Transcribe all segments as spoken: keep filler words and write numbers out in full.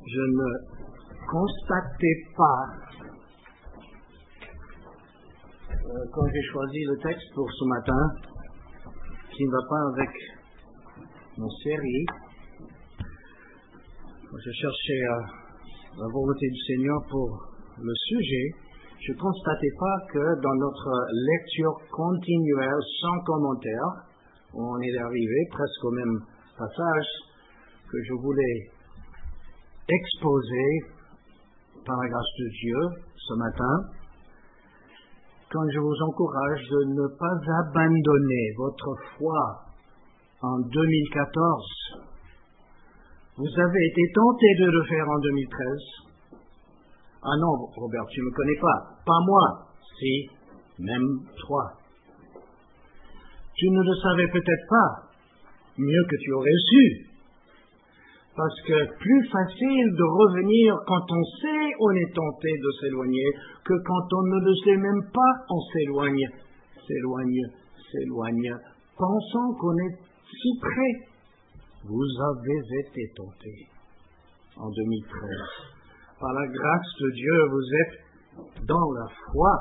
je ne constatais pas, euh, quand j'ai choisi le texte pour ce matin, qui ne va pas avec mon série. Je cherchais euh, la volonté du Seigneur pour le sujet. Je ne constatais pas que dans notre lecture continuelle, sans commentaire, on est arrivé presque au même passage que je voulais exposer par la grâce de Dieu ce matin, quand je vous encourage de ne pas abandonner votre foi en deux mille quatorze. Vous avez été tenté de le faire en deux mille treize. Ah non, Robert, tu ne me connais pas. Pas moi. Si, même toi. Tu ne le savais peut-être pas. Mieux que tu aurais su. Parce que plus facile de revenir quand on sait on est tenté de s'éloigner que quand on ne le sait même pas, on s'éloigne, s'éloigne, s'éloigne, pensant qu'on est si près. Vous avez été tenté en deux mille treize. Par la grâce de Dieu, vous êtes dans la foi.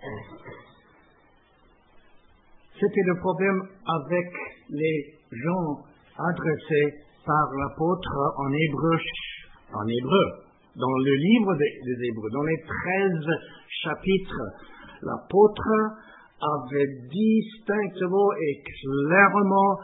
C'était le problème avec les gens adressés par l'apôtre en hébreu, en hébreu, dans le livre des, des Hébreux, dans les treize chapitres. L'apôtre avait distinctement et clairement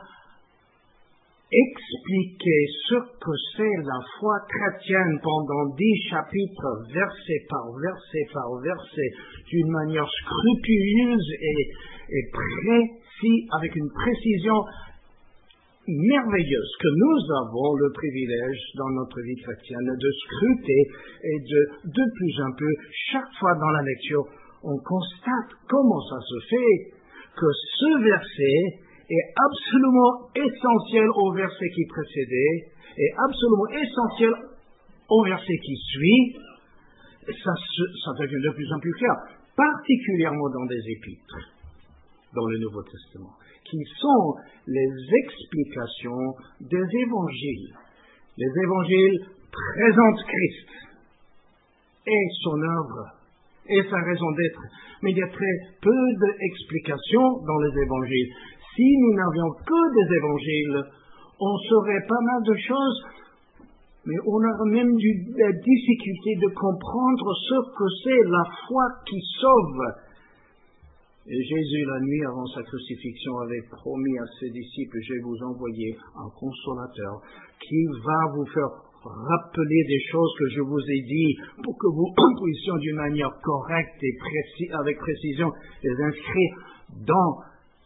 expliqué ce que c'est la foi chrétienne pendant dix chapitres, verset par verset par verset, d'une manière scrupuleuse et, et précise, avec une précision merveilleuse que nous avons le privilège dans notre vie chrétienne de scruter et de, de plus en plus, chaque fois dans la lecture, on constate comment ça se fait que ce verset est absolument essentiel au verset qui précédait et absolument essentiel au verset qui suit. Ça, ça devient de plus en plus clair, particulièrement dans des épîtres, dans le Nouveau Testament, qui sont les explications des évangiles. Les évangiles présentent Christ et son œuvre et sa raison d'être. Mais il y a très peu d'explications dans les évangiles. Si nous n'avions que des évangiles, on saurait pas mal de choses, mais on aurait même du, la difficulté de comprendre ce que c'est la foi qui sauve. Et Jésus, la nuit avant sa crucifixion, avait promis à ses disciples, je vais vous envoyer un consolateur qui va vous faire rappeler des choses que je vous ai dit pour que vous puissiez d'une manière correcte et précis, avec précision les inscrire dans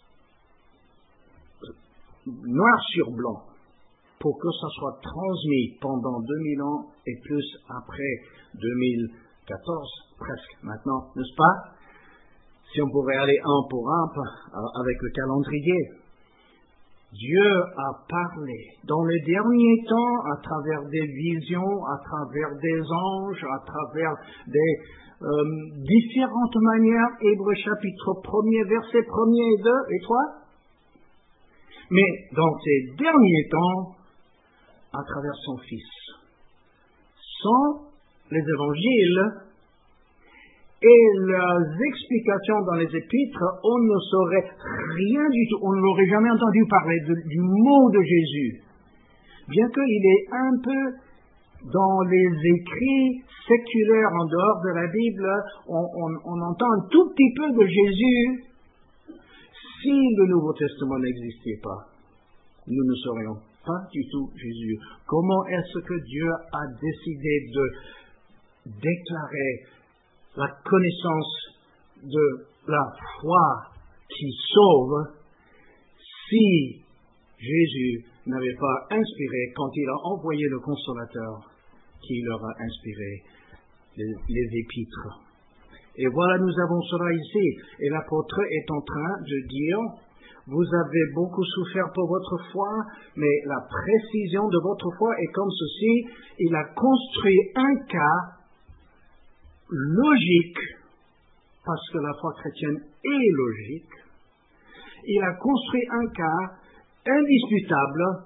noir sur blanc pour que ça soit transmis pendant deux mille ans et plus après deux mille quatorze, presque maintenant, n'est-ce pas? Si on pouvait aller un pour un avec le calendrier. Dieu a parlé dans les derniers temps à travers des visions, à travers des anges, à travers des euh, différentes manières. Hébreux chapitre premier, verset premier et deux, et trois. Mais dans ces derniers temps, à travers son Fils. Sans les évangiles et les explications dans les épîtres, on ne saurait rien du tout. On n'aurait jamais entendu parler de, du mot de Jésus. Bien qu'il est un peu dans les écrits séculaires en dehors de la Bible, on, on, on entend un tout petit peu de Jésus. Si le Nouveau Testament n'existait pas, nous ne saurions pas du tout Jésus. Comment est-ce que Dieu a décidé de déclarer la connaissance de la foi qui sauve si Jésus n'avait pas inspiré, quand il a envoyé le consolateur, qui leur a inspiré les, les épîtres. Et voilà, nous avons cela ici. Et l'apôtre est en train de dire, vous avez beaucoup souffert pour votre foi, mais la précision de votre foi est comme ceci. Il a construit un cas logique, parce que la foi chrétienne est logique. Il a construit un cas indisputable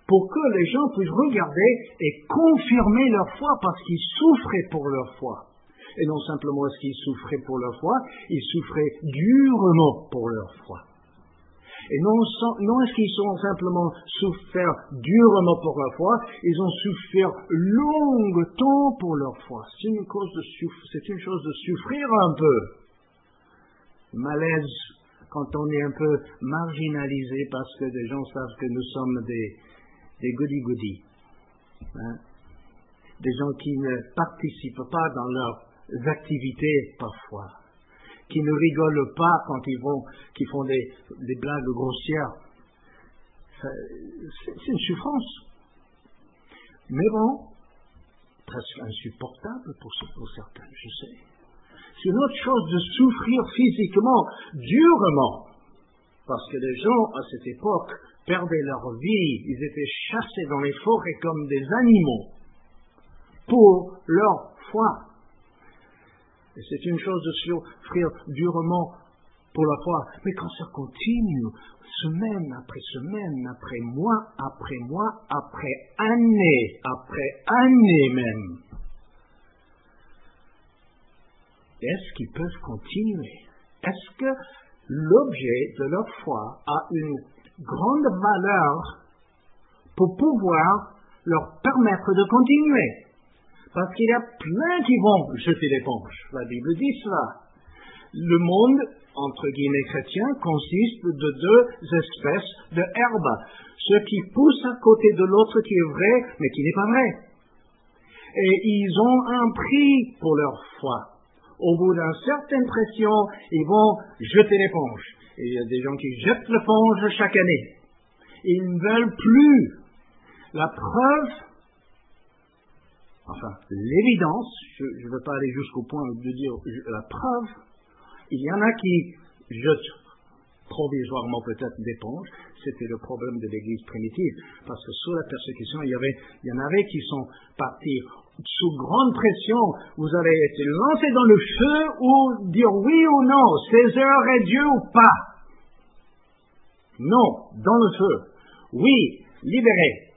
pour que les gens puissent regarder et confirmer leur foi parce qu'ils souffraient pour leur foi. Et non simplement est-ce qu'ils souffraient pour leur foi, ils souffraient durement pour leur foi. Et non, non est-ce qu'ils ont simplement souffert durement pour leur foi, ils ont souffert longtemps pour leur foi. C'est une, cause de souff- c'est une chose de souffrir un peu. Malaise quand on est un peu marginalisé parce que des gens savent que nous sommes des, des goody-goody. Hein? Des gens qui ne participent pas dans leurs activités parfois, qui ne rigolent pas quand ils vont, qui font des, des blagues grossières. Ça, c'est, c'est une souffrance. Mais bon, presque insupportable pour, pour certains, je sais. C'est une autre chose de souffrir physiquement, durement, parce que les gens à cette époque perdaient leur vie, ils étaient chassés dans les forêts comme des animaux pour leur foi. Et c'est une chose de souffrir durement pour la foi. Mais quand ça continue, semaine après semaine, après mois, après mois, après année, après année même, est-ce qu'ils peuvent continuer? Est-ce que l'objet de leur foi a une grande valeur pour pouvoir leur permettre de continuer? Parce qu'il y a plein qui vont jeter l'éponge. La Bible dit cela. Le monde, entre guillemets chrétien, consiste de deux espèces de herbes. Ce qui pousse à côté de l'autre qui est vrai, mais qui n'est pas vrai. Et ils ont un prix pour leur foi. Au bout d'une certaine pression, ils vont jeter l'éponge. Et il y a des gens qui jettent l'éponge chaque année. Ils ne veulent plus. La preuve, enfin, l'évidence, je ne veux pas aller jusqu'au point de dire la preuve, il y en a qui jettent provisoirement peut-être d'éponge, c'était le problème de l'Église primitive, parce que sous la persécution, il y avait, il y en avait qui sont partis sous grande pression, vous avez été lancés dans le feu ou dire oui ou non, César est Dieu ou pas. Non, dans le feu. Oui, libéré.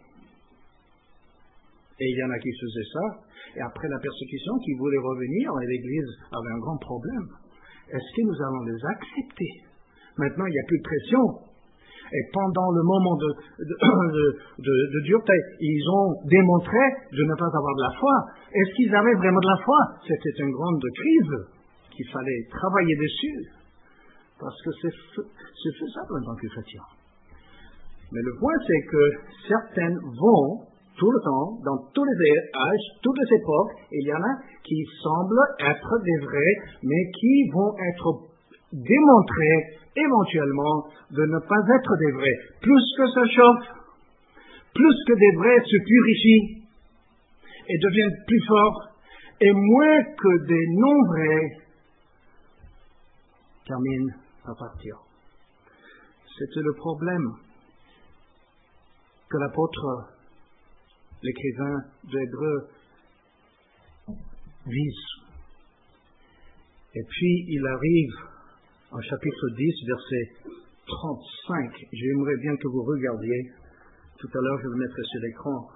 Et il y en a qui faisaient ça, et après la persécution, qui voulaient revenir, et l'Église avait un grand problème. Est-ce que nous allons les accepter? Maintenant, il n'y a plus de pression. Et pendant le moment de, de, de, de, de dureté, ils ont démontré de ne pas avoir de la foi. Est-ce qu'ils avaient vraiment de la foi? C'était une grande crise qu'il fallait travailler dessus. Parce que c'est, c'est faisable en tant que chrétien. Mais le point, c'est que certaines vont tout le temps, dans tous les âges, toutes les époques, il y en a qui semblent être des vrais, mais qui vont être démontrés éventuellement de ne pas être des vrais. Plus que ça chauffe, plus que des vrais se purifient et deviennent plus forts, et moins que des non-vrais terminent par partir. C'était le problème que l'apôtre, l'écrivain d'Hébreux, vise. Et puis il arrive en chapitre dix, verset trente-cinq. J'aimerais bien que vous regardiez. Tout à l'heure, je le mettrai sur l'écran.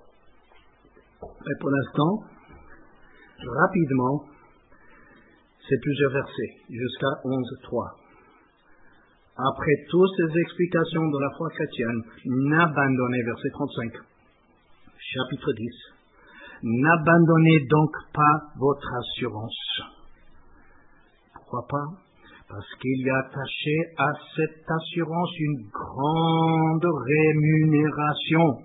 Et pour l'instant, rapidement, c'est plusieurs versets, jusqu'à onze trois. Après toutes ces explications de la foi chrétienne, n'abandonnez, verset trente-cinq, chapitre dix, n'abandonnez donc pas votre assurance. Pourquoi pas? Parce qu'il y a attaché à cette assurance une grande rémunération.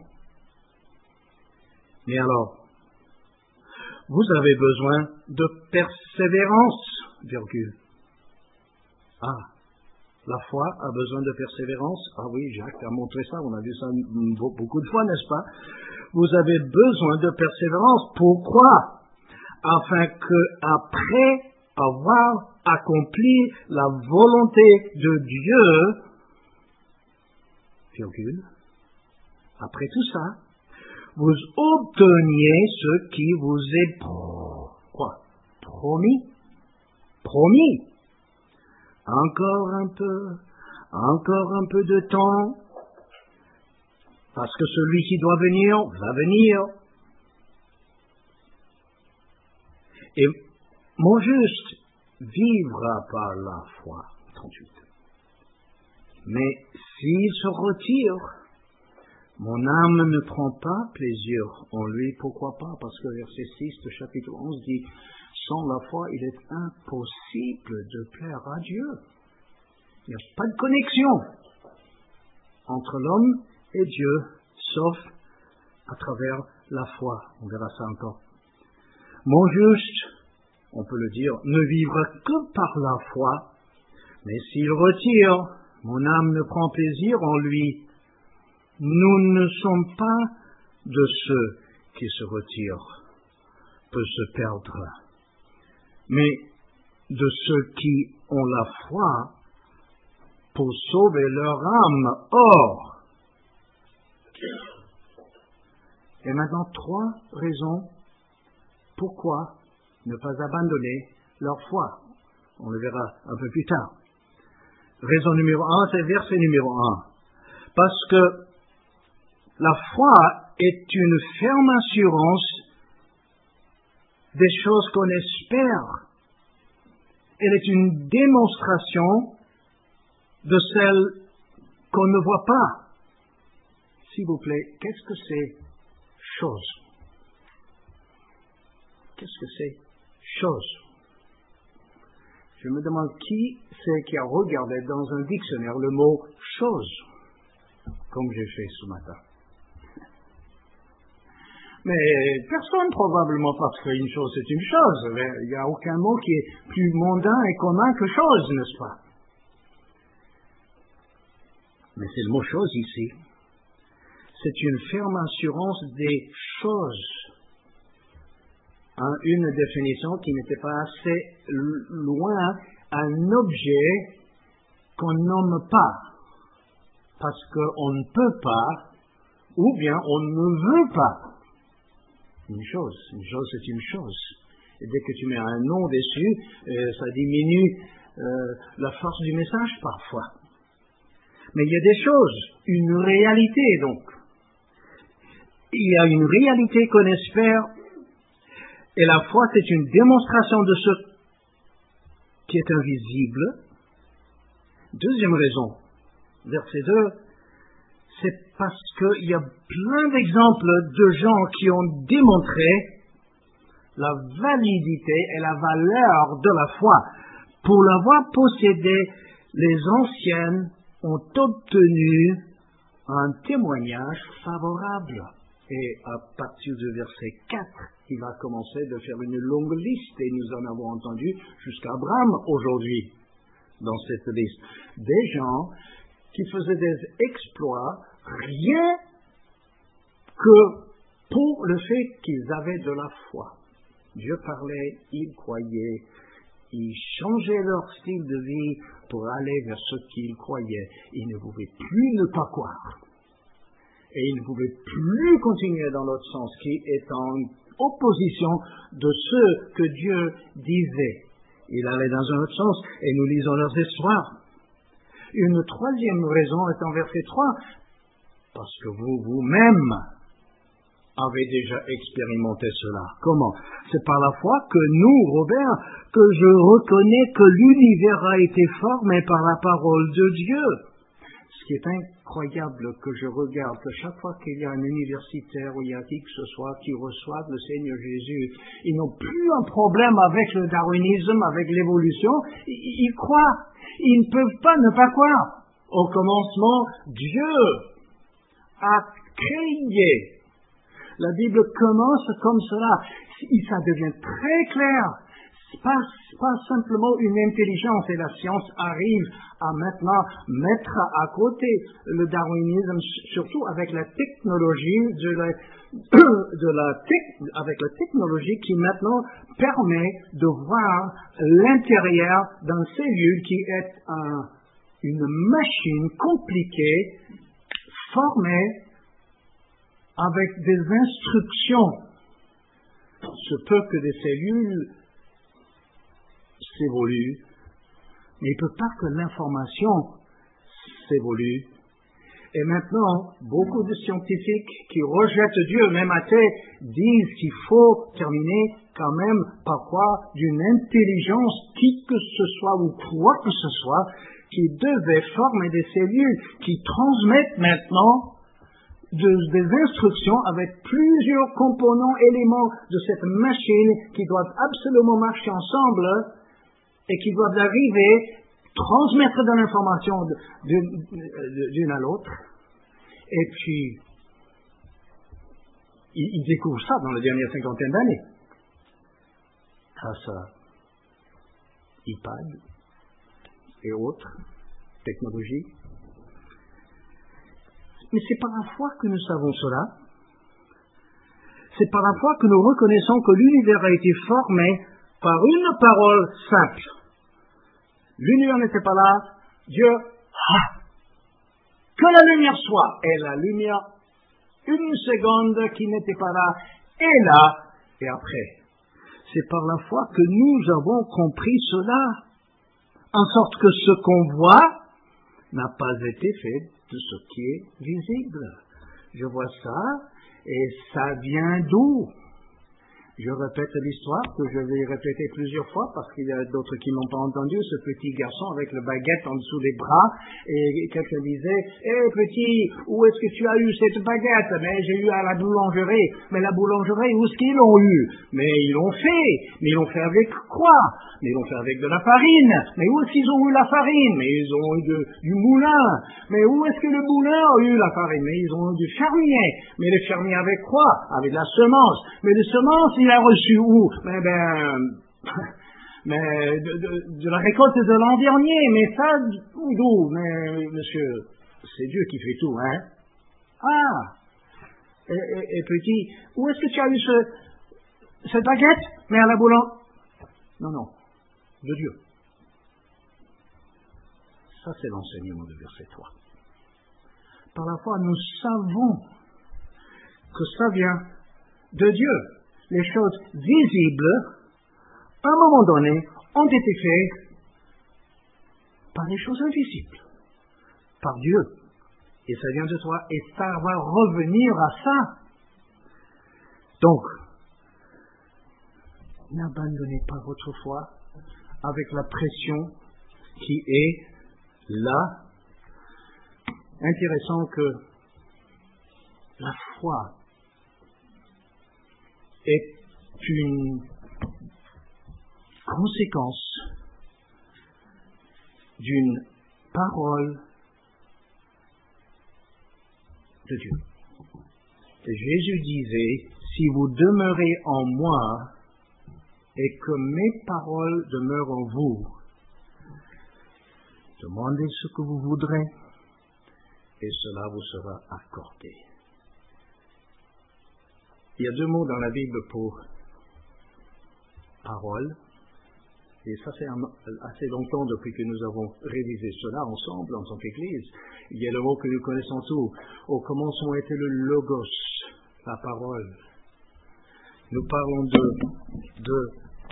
Mais alors, vous avez besoin de persévérance, virgule. Ah, la foi a besoin de persévérance? Ah oui, Jacques a montré ça, on a vu ça beaucoup de fois, n'est-ce pas? Vous avez besoin de persévérance. Pourquoi? Afin que, après avoir accompli la volonté de Dieu, virgule, après tout ça, vous obteniez ce qui vous est pro- quoi? promis, promis. Encore un peu, encore un peu de temps, Parce que celui qui doit venir va venir. Et mon juste vivra par la foi. trente-huit. Mais s'il se retire, mon âme ne prend pas plaisir en lui. Pourquoi pas? Parce que verset six de chapitre onze dit, sans la foi, il est impossible de plaire à Dieu. Il n'y a pas de connexion entre l'homme et Dieu, sauf à travers la foi. On verra ça encore. Mon juste, on peut le dire, ne vivra que par la foi, mais s'il retire, mon âme ne prend plaisir en lui. Nous ne sommes pas de ceux qui se retirent, peut se perdre, mais de ceux qui ont la foi pour sauver leur âme. Or, et maintenant trois raisons pourquoi ne pas abandonner leur foi. On le verra un peu plus tard. Raison numéro un, c'est verset numéro un. Parce que la foi est une ferme assurance des choses qu'on espère. Elle est une démonstration de celles qu'on ne voit pas. S'il vous plaît, qu'est-ce que c'est chose? Qu'est-ce que c'est chose? Je me demande qui c'est qui a regardé dans un dictionnaire le mot chose, comme j'ai fait ce matin. Mais personne probablement, parce qu'une chose c'est une chose. Il n'y a aucun mot qui est plus mondain et commun que chose, n'est-ce pas? Mais c'est le mot chose ici. C'est une ferme assurance des choses. Hein, une définition qui n'était pas assez loin, un objet qu'on nomme pas, parce qu'on ne peut pas, ou bien on ne veut pas. Une chose, une chose c'est une chose. Et dès que tu mets un nom dessus, euh, ça diminue euh, la force du message parfois. Mais il y a des choses, une réalité donc. Il y a une réalité qu'on espère, et la foi c'est une démonstration de ce qui est invisible. Deuxième raison, verset deux, c'est parce qu'il y a plein d'exemples de gens qui ont démontré la validité et la valeur de la foi. Pour l'avoir possédée, les anciennes ont obtenu un témoignage favorable. Et à partir du verset quatre, il va commencer de faire une longue liste, et nous en avons entendu jusqu'à Abraham aujourd'hui dans cette liste. Des gens qui faisaient des exploits rien que pour le fait qu'ils avaient de la foi. Dieu parlait, ils croyaient, ils changeaient leur style de vie pour aller vers ce qu'ils croyaient. Ils ne pouvaient plus ne pas croire. Et ils ne pouvaient plus continuer dans l'autre sens, qui est en opposition de ce que Dieu disait. Il allait dans un autre sens, et nous lisons leurs histoires. Une troisième raison est en verset trois, parce que vous, vous-même, avez déjà expérimenté cela. Comment? C'est par la foi que nous, Robert, que je reconnais que l'univers a été formé par la parole de Dieu. Ce qui est incroyable que je regarde, que chaque fois qu'il y a un universitaire ou il y a qui que ce soit qui reçoive le Seigneur Jésus, ils n'ont plus un problème avec le darwinisme, avec l'évolution, ils, ils croient. Ils ne peuvent pas ne pas croire. Au commencement, Dieu a créé. La Bible commence comme cela. Ça devient très clair. Pas, pas simplement une intelligence, et la science arrive à maintenant mettre à côté le darwinisme, surtout avec la technologie de la, de la tec, avec la technologie qui maintenant permet de voir l'intérieur d'une cellule qui est un, une machine compliquée, formée avec des instructions. Ce peut que des cellules s'évolue, mais il ne peut pas que l'information s'évolue. Et maintenant, beaucoup de scientifiques qui rejettent Dieu, même athées, disent qu'il faut terminer quand même par quoi d'une intelligence, qui que ce soit ou quoi que ce soit, qui devait former des cellules qui transmettent maintenant de, des instructions avec plusieurs composants, éléments de cette machine qui doivent absolument marcher ensemble et qui doivent arriver, transmettre de l'information d'une, d'une à l'autre. Et puis, ils, ils découvrent ça dans la dernière cinquantaine d'années. Grâce à iPad et autres technologies. Mais c'est par la foi que nous savons cela. C'est par la foi que nous reconnaissons que l'univers a été formé par une parole simple. L'univers n'était pas là. Dieu, ah, que la lumière soit. Et la lumière, une seconde qui n'était pas là, est là. Et après, c'est par la foi que nous avons compris cela. En sorte que ce qu'on voit n'a pas été fait de ce qui est visible. Je vois ça, et ça vient d'où? Je répète l'histoire que je vais répéter plusieurs fois parce qu'il y a d'autres qui n'ont pas entendu. Ce petit garçon avec le baguette en dessous des bras, et quelqu'un disait, hé hey, petit, où est-ce que tu as eu cette baguette? Mais j'ai eu à la boulangerie. Mais la boulangerie, où est-ce qu'ils l'ont eu? Mais ils l'ont fait. Mais ils l'ont fait avec quoi? Mais ils l'ont fait avec de la farine. Mais où est-ce qu'ils ont eu la farine? Mais ils ont eu de, du moulin. Mais où est-ce que le moulin a eu la farine? Mais ils ont eu du fermier. Mais le fermier avec quoi? Avec de la semence. Mais les semences, il a reçu où? Mais ben, mais de, de, de la récolte de l'an dernier. Mais ça, d'où? Mais monsieur, c'est Dieu qui fait tout, hein? Ah! Et, et, et petit, où est-ce que tu as eu ce, cette baguette? Mais à la boulangerie? Non, non, de Dieu. Ça, c'est l'enseignement de verset trois. Par la foi, nous savons que ça vient de Dieu. Les choses visibles, à un moment donné, ont été faites par les choses invisibles, par Dieu. Et ça vient de toi, et ça va revenir à ça. Donc, n'abandonnez pas votre foi avec la pression qui est là. Intéressant que la foi est une conséquence d'une parole de Dieu. Et Jésus disait, si vous demeurez en moi et que mes paroles demeurent en vous, demandez ce que vous voudrez et cela vous sera accordé. Il y a deux mots dans la Bible pour parole, et ça fait assez longtemps depuis que nous avons révisé cela ensemble en tant qu'Église. Il y a le mot que nous connaissons tous. Au commencement était le logos, la parole. Nous parlons de, de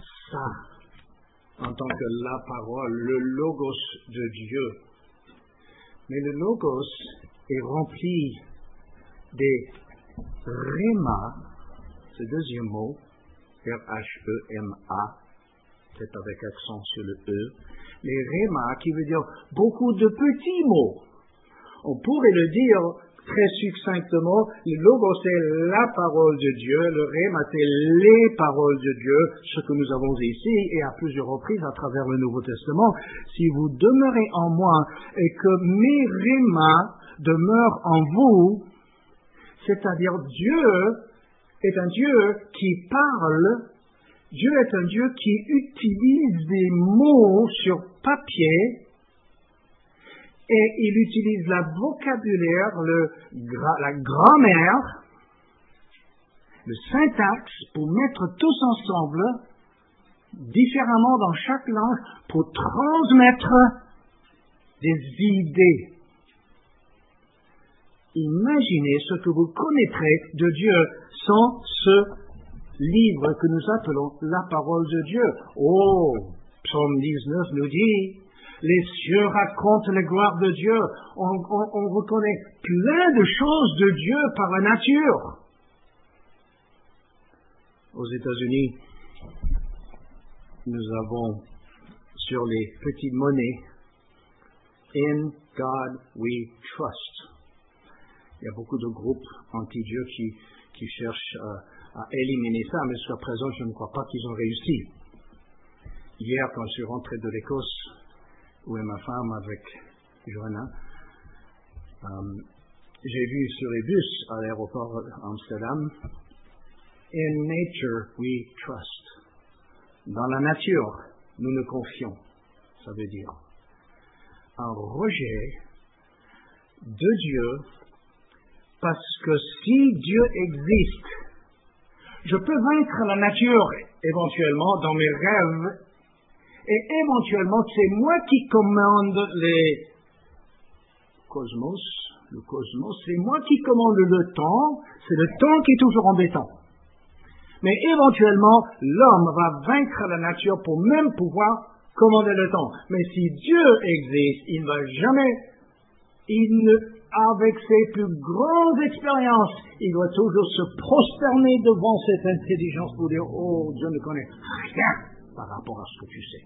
ça en tant que la parole, le logos de Dieu. Mais le logos est rempli des rhéma, ce deuxième mot, R H E M A, peut-être avec accent sur le E, les rhéma qui veut dire beaucoup de petits mots. On pourrait le dire très succinctement, le logos c'est la parole de Dieu, le rhéma c'est les paroles de Dieu, ce que nous avons ici et à plusieurs reprises à travers le Nouveau Testament. Si vous demeurez en moi et que mes rhéma demeurent en vous, c'est-à-dire Dieu est un Dieu qui parle, Dieu est un Dieu qui utilise des mots sur papier et il utilise la vocabulaire, le, la grammaire, le syntaxe pour mettre tous ensemble, différemment dans chaque langue, pour transmettre des idées. Imaginez ce que vous connaîtrez de Dieu sans ce livre que nous appelons la parole de Dieu. Oh, Psaume dix-neuf nous dit, Les cieux racontent la gloire de Dieu. On, on, on reconnaît plein de choses de Dieu par la nature. Aux États-Unis, nous avons sur les petites monnaies In God We Trust. Il y a beaucoup de groupes anti-Dieu qui, qui cherchent à, à éliminer ça, mais jusqu'à présent, je ne crois pas qu'ils ont réussi. Hier, quand je suis rentré de l'Écosse, où est ma femme avec Johanna, um, j'ai vu sur les bus à l'aéroport d'Amsterdam, In nature we trust. Dans la nature, nous nous confions. Ça veut dire un rejet de Dieu, parce que si Dieu existe, je peux vaincre la nature éventuellement dans mes rêves, et éventuellement c'est moi qui commande les cosmos, le cosmos, c'est moi qui commande le temps, c'est le temps qui est toujours embêtant. Mais éventuellement, l'homme va vaincre la nature pour même pouvoir commander le temps. Mais si Dieu existe, il ne va jamais, il ne, avec ses plus grandes expériences, il doit toujours se prosterner devant cette intelligence pour dire, oh, Dieu ne connaît rien par rapport à ce que tu sais.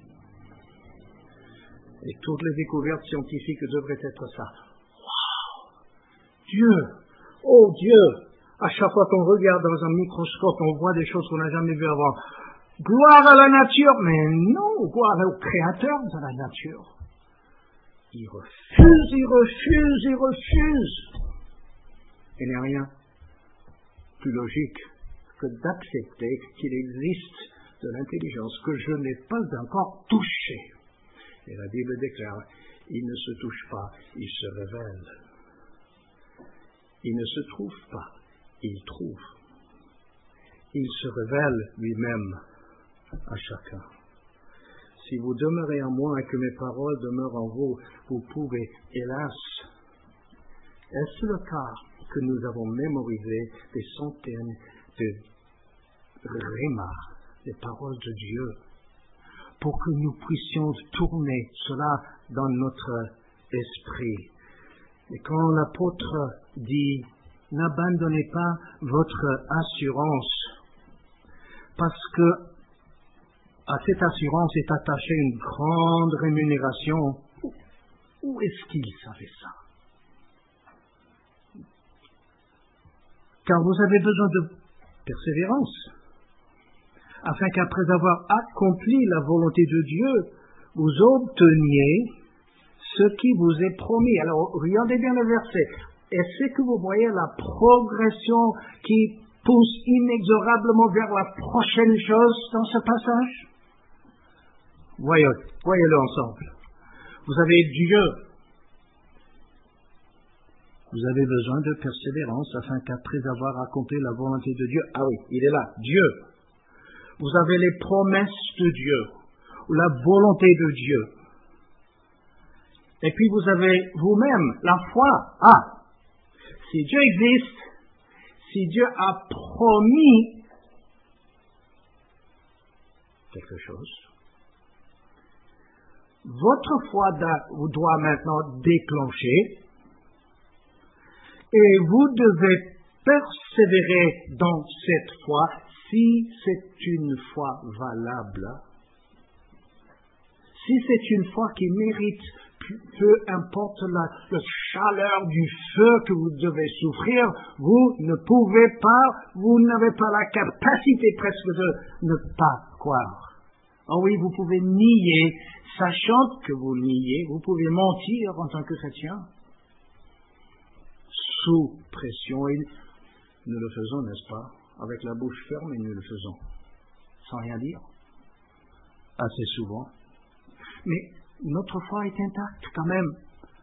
Et toutes les découvertes scientifiques devraient être ça. Waouh! Dieu! Oh Dieu! À chaque fois qu'on regarde dans un microscope, on voit des choses qu'on n'a jamais vues avant. Gloire à la nature, mais non, gloire au créateur de la nature. Il refuse, il refuse, il refuse. Il n'y a rien plus logique que d'accepter qu'il existe de l'intelligence que je n'ai pas encore touchée. Et la Bible déclare, il ne se touche pas, il se révèle. Il ne se trouve pas, il trouve. Il se révèle lui-même à chacun. Si vous demeurez en moi et que mes paroles demeurent en vous, vous pouvez, hélas, est-ce le cas que nous avons mémorisé des centaines de rémas, des paroles de Dieu, pour que nous puissions tourner cela dans notre esprit. Et quand l'apôtre dit, n'abandonnez pas votre assurance, parce que à cette assurance est attachée une grande rémunération. Où, où est-ce qu'il savait ça? Car vous avez besoin de persévérance, afin qu'après avoir accompli la volonté de Dieu, vous obteniez ce qui vous est promis. Alors, regardez bien le verset. Est-ce que vous voyez la progression qui pousse inexorablement vers la prochaine chose dans ce passage? Voyez, voyez-le ensemble. Vous avez Dieu. Vous avez besoin de persévérance afin qu'après avoir accompli la volonté de Dieu, ah oui, il est là, Dieu. Vous avez les promesses de Dieu, ou la volonté de Dieu. Et puis vous avez vous-même la foi. Ah, si Dieu existe, si Dieu a promis quelque chose, votre foi doit maintenant déclencher et vous devez persévérer dans cette foi si c'est une foi valable. Si c'est une foi qui mérite, peu importe la, la chaleur du feu que vous devez souffrir, vous ne pouvez pas, vous n'avez pas la capacité presque de ne pas croire. Oh oui, vous pouvez nier, sachant que vous niez, vous pouvez mentir en tant que chrétien. Sous pression, et nous le faisons, n'est-ce pas? Avec la bouche ferme, et nous le faisons. Sans rien dire. Assez souvent. Mais notre foi est intacte quand même.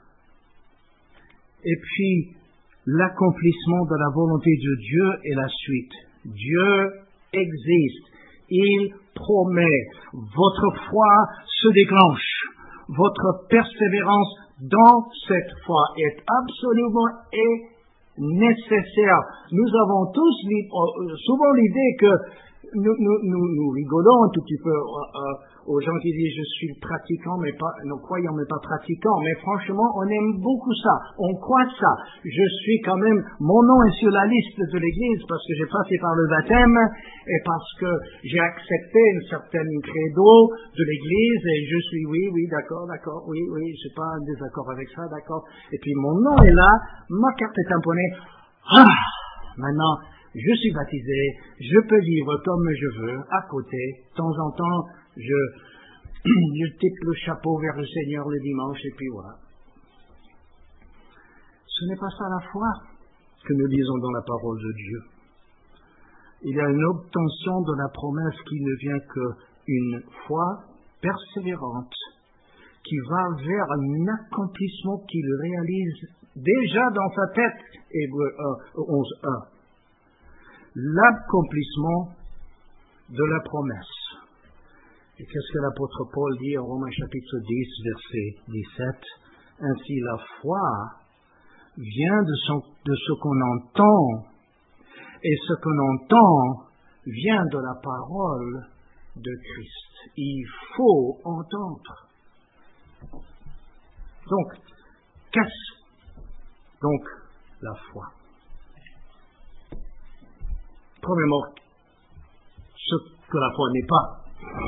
Et puis, l'accomplissement de la volonté de Dieu est la suite. Dieu existe. Il promet. Votre foi se déclenche. Votre persévérance dans cette foi est absolument nécessaire. Nous avons tous souvent l'idée que nous, nous, nous, nous rigolons un tout petit peu. Euh, aux gens qui disent je suis pratiquant, mais pas, non croyant, mais pas pratiquant. Mais franchement, on aime beaucoup ça. On croit ça. Je suis quand même, mon nom est sur la liste de l'Église parce que j'ai passé par le baptême et parce que j'ai accepté une certaine credo de l'Église et je suis, oui, oui, d'accord, d'accord, oui, oui, je suis pas en désaccord avec ça, d'accord. Et puis mon nom est là, ma carte est tamponnée. Ah, maintenant, je suis baptisé, je peux vivre comme je veux, à côté. De temps en temps, je, je tippe le chapeau vers le Seigneur le dimanche, et puis voilà. Ce n'est pas ça la foi que nous lisons dans la parole de Dieu. Il y a une obtention de la promesse qui ne vient qu'une foi persévérante, qui va vers un accomplissement qu'il réalise déjà dans sa tête, Hébreux onze un. L'accomplissement de la promesse. Et qu'est-ce que l'apôtre Paul dit en Romains chapitre dix, verset dix-sept? Ainsi la foi vient de, son, de ce qu'on entend, et ce qu'on entend vient de la parole de Christ. Il faut entendre. Donc, qu'est-ce donc la foi? Premièrement, ce que la foi n'est pas.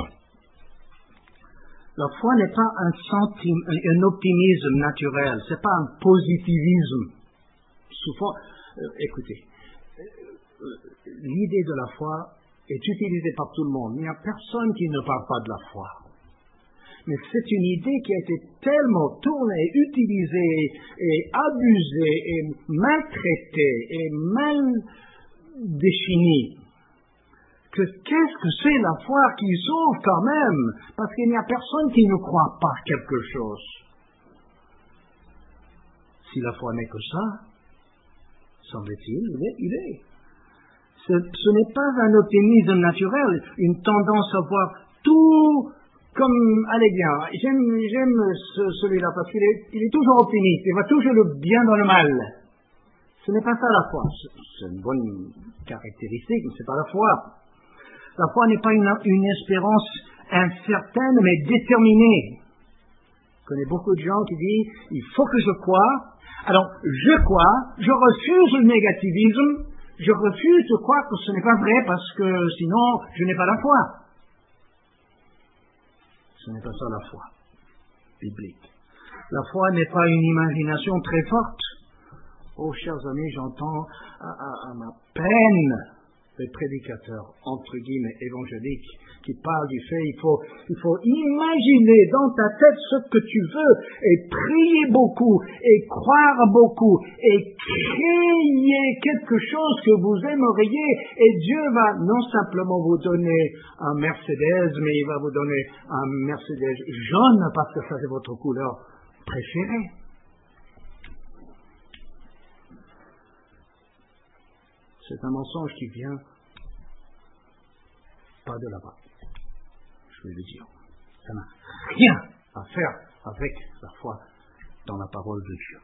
La foi n'est pas un, sentiment, un optimisme naturel, c'est pas un positivisme. Souvent, euh, écoutez, euh, l'idée de la foi est utilisée par tout le monde. Il n'y a personne qui ne parle pas de la foi. Mais c'est une idée qui a été tellement tournée, utilisée et abusée et maltraitée et mal définie que qu'est-ce que c'est la foi qui sauve quand même, parce qu'il n'y a personne qui ne croit pas quelque chose. Si la foi n'est que ça, semble-t-il, il est. Il est. Ce, ce n'est pas un optimisme naturel, une tendance à voir tout comme, allez bien, j'aime, j'aime ce, celui-là parce qu'il est, il est toujours optimiste, il voit toujours le bien dans le mal. Ce n'est pas ça la foi, c'est une bonne caractéristique, mais ce n'est pas la foi. La foi n'est pas une, une espérance incertaine, mais déterminée. Je connais beaucoup de gens qui disent, il faut que je croie. Alors, je crois, je refuse le négativisme, je refuse de croire que ce n'est pas vrai parce que sinon, je n'ai pas la foi. Ce n'est pas ça la foi biblique. La foi n'est pas une imagination très forte. Oh, chers amis, j'entends à, à, à ma peine les prédicateurs, entre guillemets, évangéliques, qui parlent du fait il faut, il faut imaginer dans ta tête ce que tu veux, et prier beaucoup, et croire beaucoup, et créer quelque chose que vous aimeriez, et Dieu va non simplement vous donner un Mercedes, mais il va vous donner un Mercedes jaune, parce que ça c'est votre couleur préférée. C'est un mensonge qui vient pas de là-bas. Je vais le dire. Ça n'a rien à faire avec la foi dans la parole de Dieu.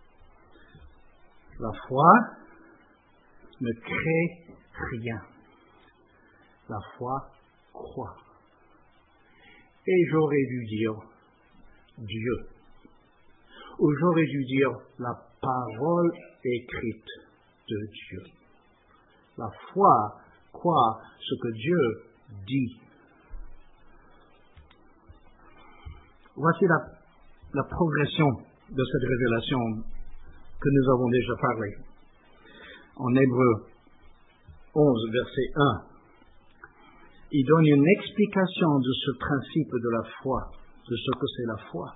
La foi ne crée rien. La foi croit. Et j'aurais dû dire Dieu. Ou j'aurais dû dire la parole écrite de Dieu. La foi croit ce que Dieu dit. Voici la, la progression de cette révélation que nous avons déjà parlé. En Hébreux onze, verset un, il donne une explication de ce principe de la foi, de ce que c'est la foi.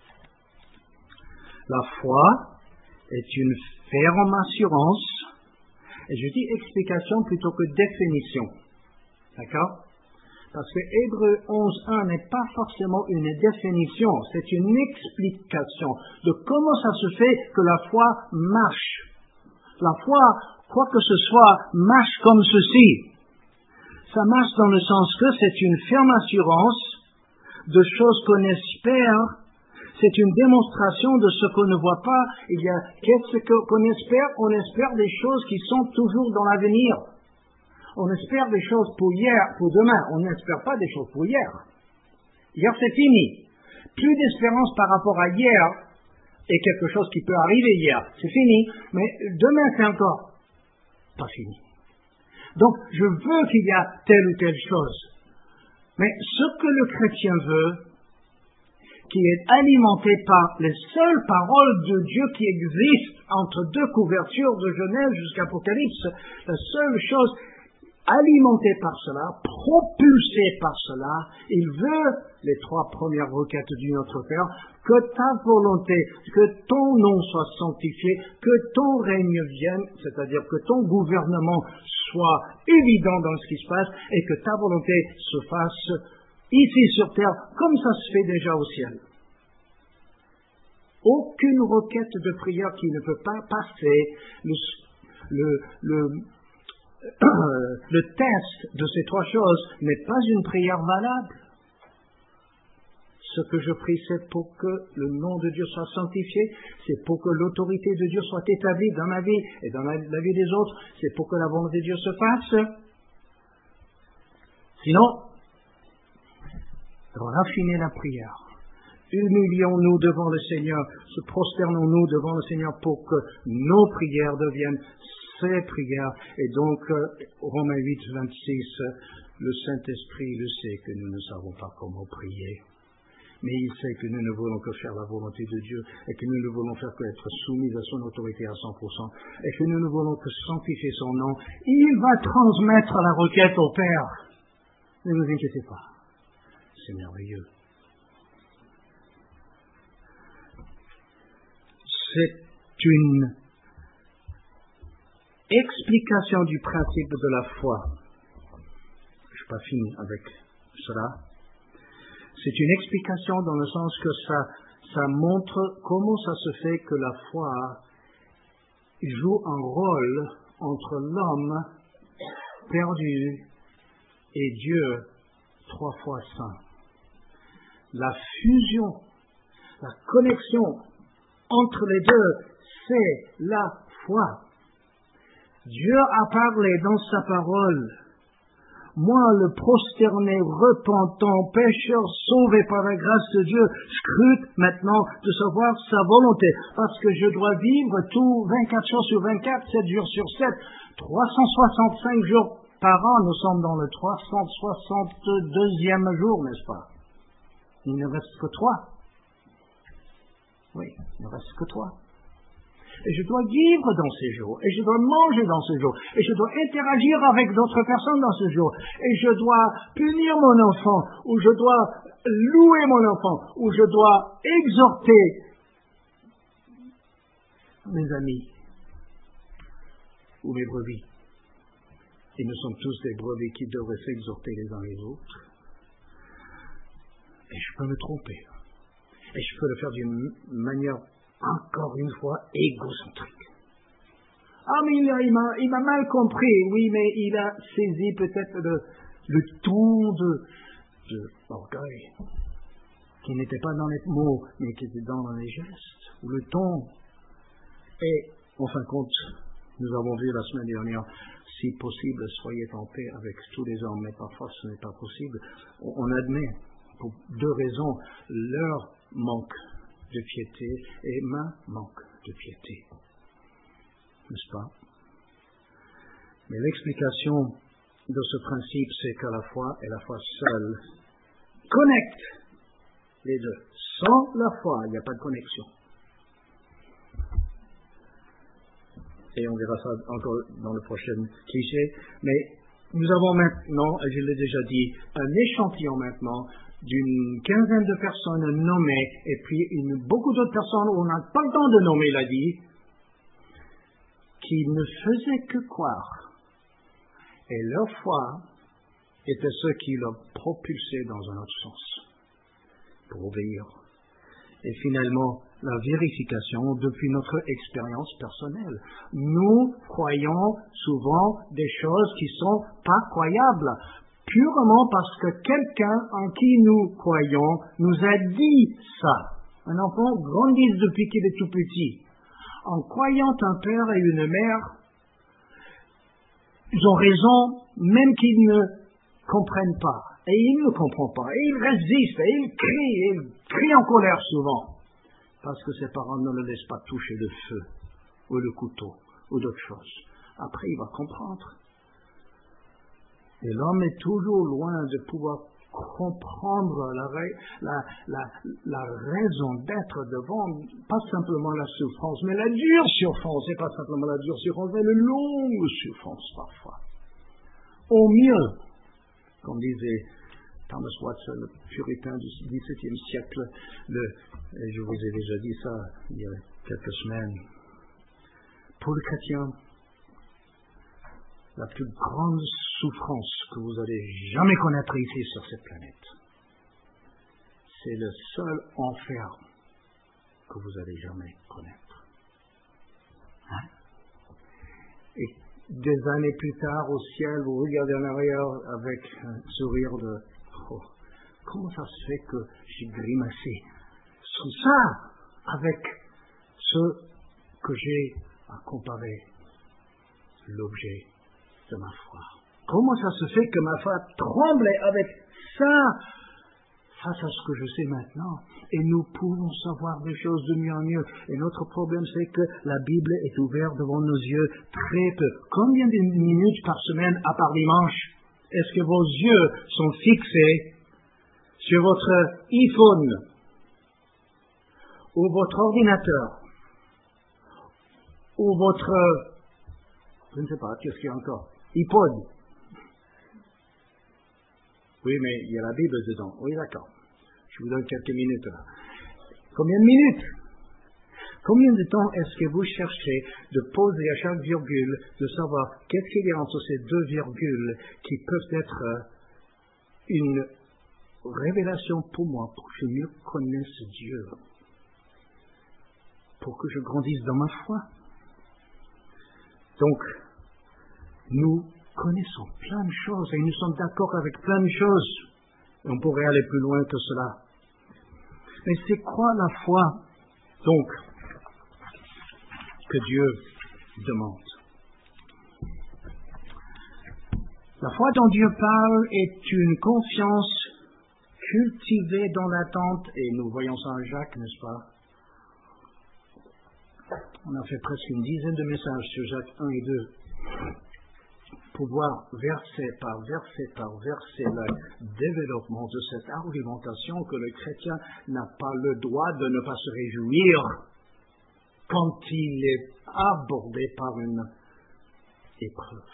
La foi est une ferme assurance. Et je dis explication plutôt que définition. D'accord? Parce que Hébreux onze un n'est pas forcément une définition, c'est une explication de comment ça se fait que la foi marche. La foi, quoi que ce soit, marche comme ceci. Ça marche dans le sens que c'est une ferme assurance de choses qu'on espère. C'est une démonstration de ce qu'on ne voit pas. Il y a, qu'est-ce qu'on espère? On espère des choses qui sont toujours dans l'avenir. On espère des choses pour hier, pour demain. On n'espère pas des choses pour hier. Hier, c'est fini. Plus d'espérance par rapport à hier et quelque chose qui peut arriver hier. C'est fini. Mais demain, c'est encore pas fini. Donc, je veux qu'il y a telle ou telle chose. Mais ce que le chrétien veut, qui est alimenté par les seules paroles de Dieu qui existent entre deux couvertures de Genèse jusqu'à Apocalypse, la seule chose alimenté par cela, propulsé par cela, il veut les trois premières requêtes du Notre Père, que ta volonté, que ton nom soit sanctifié, que ton règne vienne, c'est-à-dire que ton gouvernement soit évident dans ce qui se passe et que ta volonté se fasse ici sur terre comme ça se fait déjà au ciel. Aucune requête de prière qui ne peut pas passer le, le, le le test de ces trois choses n'est pas une prière valable. Ce que je prie, c'est pour que le nom de Dieu soit sanctifié, c'est pour que l'autorité de Dieu soit établie dans ma vie et dans la, la vie des autres, c'est pour que la volonté de Dieu se fasse. Sinon, raffinez la prière. Humilions-nous devant le Seigneur, se prosternons-nous devant le Seigneur pour que nos prières deviennent ses prières. Et donc, euh, Romains huit, vingt-six, le Saint-Esprit le sait que nous ne savons pas comment prier. Mais il sait que nous ne voulons que faire la volonté de Dieu et que nous ne voulons faire que être soumis à son autorité à cent pour cent et que nous ne voulons que sanctifier son nom. Il va transmettre la requête au Père. Ne vous inquiétez pas. C'est merveilleux. C'est une explication du principe de la foi. Je ne suis pas fini avec cela. C'est une explication dans le sens que ça, ça montre comment ça se fait que la foi joue un rôle entre l'homme perdu et Dieu trois fois saint. La fusion, la connexion entre les deux, c'est la foi. Dieu a parlé dans sa parole. Moi, le prosterné, repentant, pécheur, sauvé par la grâce de Dieu, scrute maintenant de savoir sa volonté, parce que je dois vivre tout vingt-quatre heures sur vingt-quatre, sept jours sur sept, trois cent soixante-cinq jours par an. Nous sommes dans le trois cent soixante-deuxième jour, n'est-ce pas? Il ne reste que toi. Oui, il ne reste que toi. Et je dois vivre dans ces jours, et je dois manger dans ces jours, et je dois interagir avec d'autres personnes dans ce jour, et je dois punir mon enfant, ou je dois louer mon enfant, ou je dois exhorter mes amis, ou mes brebis. Et nous sommes tous des brebis qui devraient s'exhorter les uns les autres. Et je peux me tromper. Et je peux le faire d'une manière, encore une fois, égocentrique. Ah, mais il, a, il, m'a, il m'a mal compris. Oui, mais il a saisi peut-être le, le ton de, de orgueil, qui n'était pas dans les mots, mais qui était dans les gestes, ou le ton. Et, en fin de compte, nous avons vu la semaine dernière, si possible, soyez en paix avec tous les hommes, mais parfois ce n'est pas possible. On, on admet, pour deux raisons, leur manque de piété et ma manque de piété. N'est-ce pas? Mais l'explication de ce principe, c'est que la foi et la foi seule connectent les deux. Sans la foi, il n'y a pas de connexion. Et on verra ça encore dans le prochain cliché. Mais nous avons maintenant, je l'ai déjà dit, un échantillon maintenant d'une quinzaine de personnes nommées, et puis une, beaucoup d'autres personnes où on n'a pas le temps de nommer, il a dit, qui ne faisaient que croire. Et leur foi était ce qui leur propulsait dans un autre sens, pour obéir. Et finalement, la vérification depuis notre expérience personnelle. Nous croyons souvent des choses qui ne sont pas croyables, purement parce que quelqu'un en qui nous croyons nous a dit ça. Un enfant grandit depuis qu'il est tout petit. En croyant un père et une mère, ils ont raison, même qu'ils ne comprennent pas, et ils ne comprennent pas, et ils résistent, et ils crient, et ils crient en colère souvent, parce que ses parents ne le laissent pas toucher le feu, ou le couteau, ou d'autres choses. Après, il va comprendre. Et l'homme est toujours loin de pouvoir comprendre la, la, la, la raison d'être devant, pas simplement la souffrance, mais la dure souffrance, et pas simplement la dure souffrance, mais la longue souffrance parfois. Au mieux, comme disait Thomas Watson, le puritain du dix-septième siècle, le, et je vous ai déjà dit ça il y a quelques semaines, pour le chrétien, la plus grande souffrance que vous allez jamais connaître ici sur cette planète, c'est le seul enfer que vous allez jamais connaître. Hein? Et des années plus tard, au ciel, vous regardez en arrière avec un sourire de oh, comment ça se fait que j'ai grimacé sous ça avec ce que j'ai à comparer l'objet de ma foi. Comment ça se fait que ma foi tremblait avec ça face à ce que je sais maintenant? Et nous pouvons savoir des choses de mieux en mieux. Et notre problème, c'est que la Bible est ouverte devant nos yeux très peu. Combien de minutes par semaine, à part dimanche, est-ce que vos yeux sont fixés sur votre iPhone ou votre ordinateur ou votre, je ne sais pas, qu'est-ce qu'il y a encore, iPod? Oui, mais il y a la Bible dedans. Oui, d'accord. Je vous donne quelques minutes là. Combien de minutes? Combien de temps est-ce que vous cherchez de poser à chaque virgule, de savoir qu'est-ce qu'il y a entre ces deux virgules qui peuvent être une révélation pour moi, pour que je mieux connaisse Dieu, pour que je grandisse dans ma foi? Donc, nous connaissons plein de choses et nous sommes d'accord avec plein de choses. Et on pourrait aller plus loin que cela. Mais c'est quoi la foi, donc, que Dieu demande? La foi dont Dieu parle est une confiance cultivée dans l'attente, et nous voyons ça en Jacques, n'est-ce pas? On a fait presque une dizaine de messages sur Jacques un et deux. Pour voir verset par verset par verset le développement de cette argumentation que le chrétien n'a pas le droit de ne pas se réjouir quand il est abordé par une épreuve.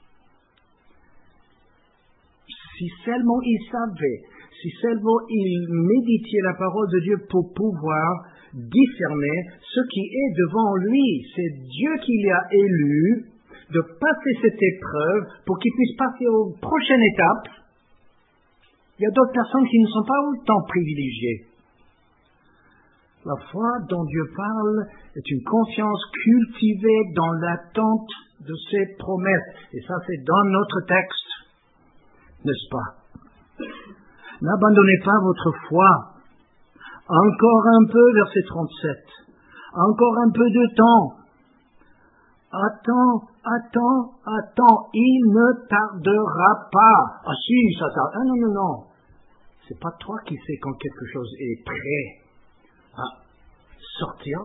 Si seulement il savait, si seulement il méditait la parole de Dieu pour pouvoir discerner ce qui est devant lui, c'est Dieu qui l'a élu de passer cette épreuve pour qu'il puisse passer aux prochaines étapes. Il y a d'autres personnes qui ne sont pas autant privilégiées. La foi dont Dieu parle est une confiance cultivée dans l'attente de ses promesses. Et ça, c'est dans notre texte, n'est-ce pas? N'abandonnez pas votre foi. Encore un peu, verset trente-sept. Encore un peu de temps. Attends, attends, attends, il ne tardera pas. Ah si, ça tarde. Ah non, non, non. C'est pas toi qui sais quand quelque chose est prêt à sortir.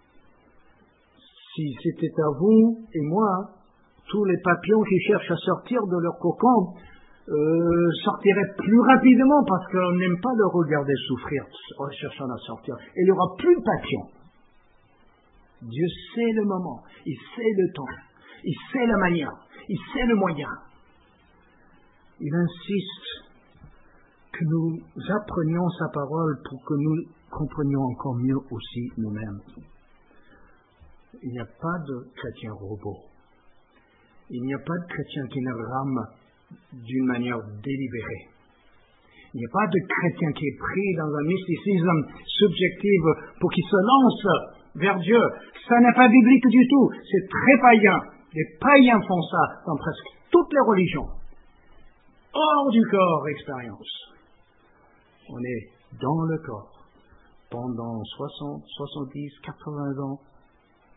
Si c'était à vous et moi, tous les papillons qui cherchent à sortir de leur cocon euh, sortiraient plus rapidement parce qu'on n'aime pas le regarder souffrir en cherchant à sortir. Et il n'y aura plus de papillons. Dieu sait le moment, il sait le temps, il sait la manière, il sait le moyen. Il insiste que nous apprenions sa parole pour que nous comprenions encore mieux aussi nous-mêmes. Il n'y a pas de chrétien robot. Il n'y a pas de chrétien qui ne rame d'une manière délibérée. Il n'y a pas de chrétien qui est pris dans un mysticisme subjectif pour qu'il se lance vers Dieu. Ça n'est pas biblique du tout. C'est très païen. Les païens font ça dans presque toutes les religions. Hors du corps, expérience. On est dans le corps pendant soixante, soixante-dix, quatre-vingts ans.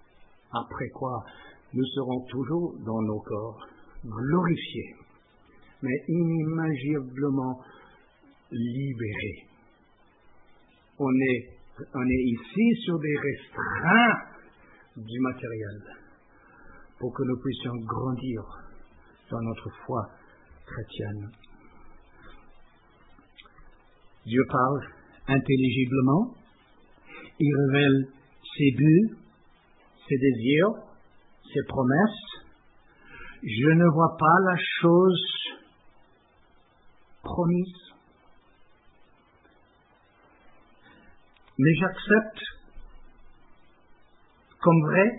Après quoi, nous serons toujours dans nos corps, glorifiés, mais inimaginablement libérés. On est, on est ici sur des restreints du matériel pour que nous puissions grandir dans notre foi chrétienne. Dieu parle intelligiblement, il révèle ses buts, ses désirs, ses promesses. Je ne vois pas la chose promise, mais j'accepte comme vrai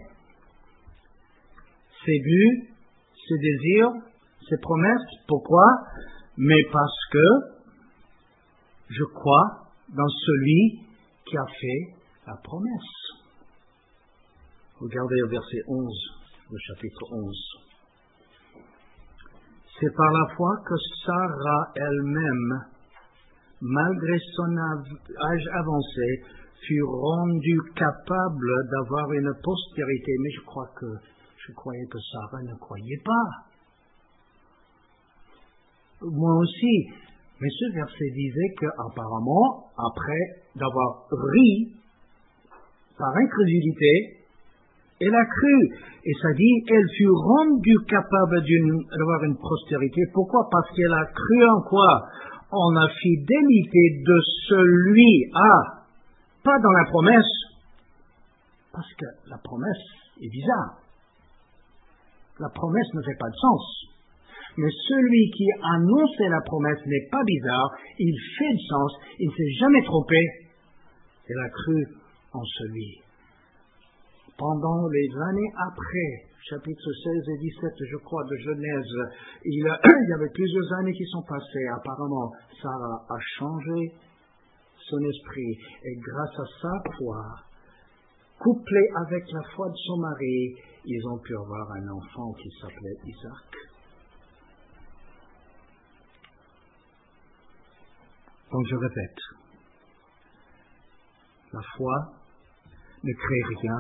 ses buts, ses désirs, ses promesses. Pourquoi? Mais parce que je crois dans celui qui a fait la promesse. Regardez au verset onze, le chapitre onze. C'est par la foi que Sarah elle-même, malgré son âge avancé, fut rendue capable d'avoir une postérité. Mais je crois que, je croyais que Sarah ne croyait pas. Moi aussi. Mais ce verset disait qu'apparemment, après d'avoir ri par incrédulité, elle a cru. Et ça dit, elle fut rendue capable d'avoir une postérité. Pourquoi? Parce qu'elle a cru en quoi? En la fidélité de celui à, pas dans la promesse, parce que la promesse est bizarre. La promesse ne fait pas de sens. Mais celui qui annonçait la promesse n'est pas bizarre, il fait du sens, il ne s'est jamais trompé. Il a cru en celui. Pendant les années après, chapitres seize et dix-sept, je crois, de Genèse, il, il y avait plusieurs années qui sont passées. Apparemment, Sarah a changé son esprit, et grâce à sa foi, couplée avec la foi de son mari, ils ont pu avoir un enfant qui s'appelait Isaac. Donc je répète, la foi ne crée rien,